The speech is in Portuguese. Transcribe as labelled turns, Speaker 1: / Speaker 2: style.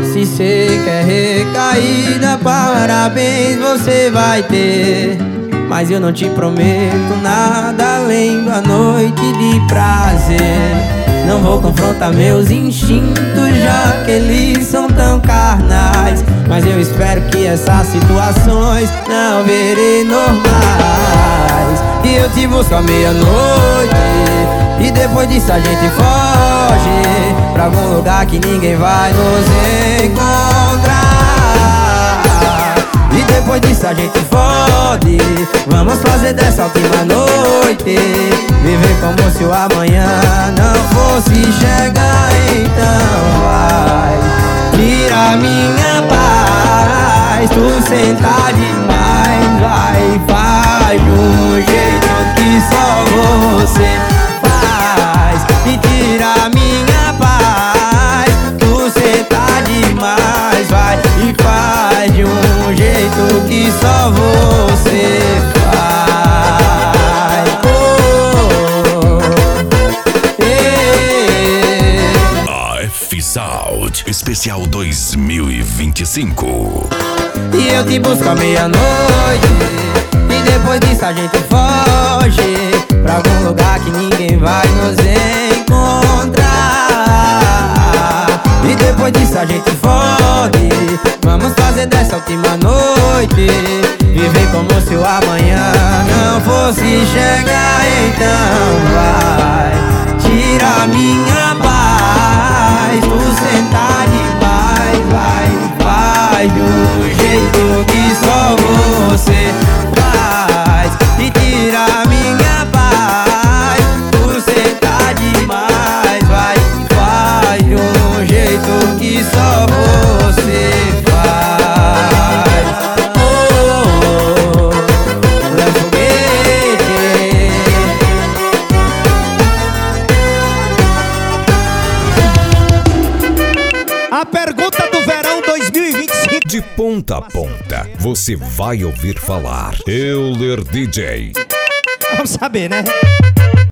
Speaker 1: Se cê quer recaída, parabéns você vai ter. Mas eu não te prometo nada além da noite de prazer. Não vou confrontar meus instintos, já que eles são tão carnais. Mas eu espero que essas situações não virem normais. E eu te busco à meia-noite, e depois disso a gente foge pra algum lugar que ninguém vai nos encontrar. E depois disso a gente fode. Vamos fazer dessa última noite viver como se o amanhã não fosse chegar. Então vai, tira minha paz. Tu senta demais, vai, faz de um jeito que só você faz. E tira minha paz. Tu senta demais, vai, e faz de um jeito que só você faz.
Speaker 2: AF-Sound Especial 2025.
Speaker 1: E eu te busco à meia-noite, e depois disso a gente foge pra algum lugar que ninguém vai nos encontrar. E depois disso a gente fode. Vamos fazer dessa última noite viver como se o amanhã não fosse chegar. Então vai, tira minha paz. Tu senta demais, vai, faz de um jeito que só você faz. E tira minha paz. Tu senta demais, vai, faz de um jeito que só você faz. Léo Foguete.
Speaker 3: A pergunta do verão 2025.
Speaker 2: De ponta a ponta, você vai ouvir falar Euler DJ.
Speaker 3: Vamos saber, né?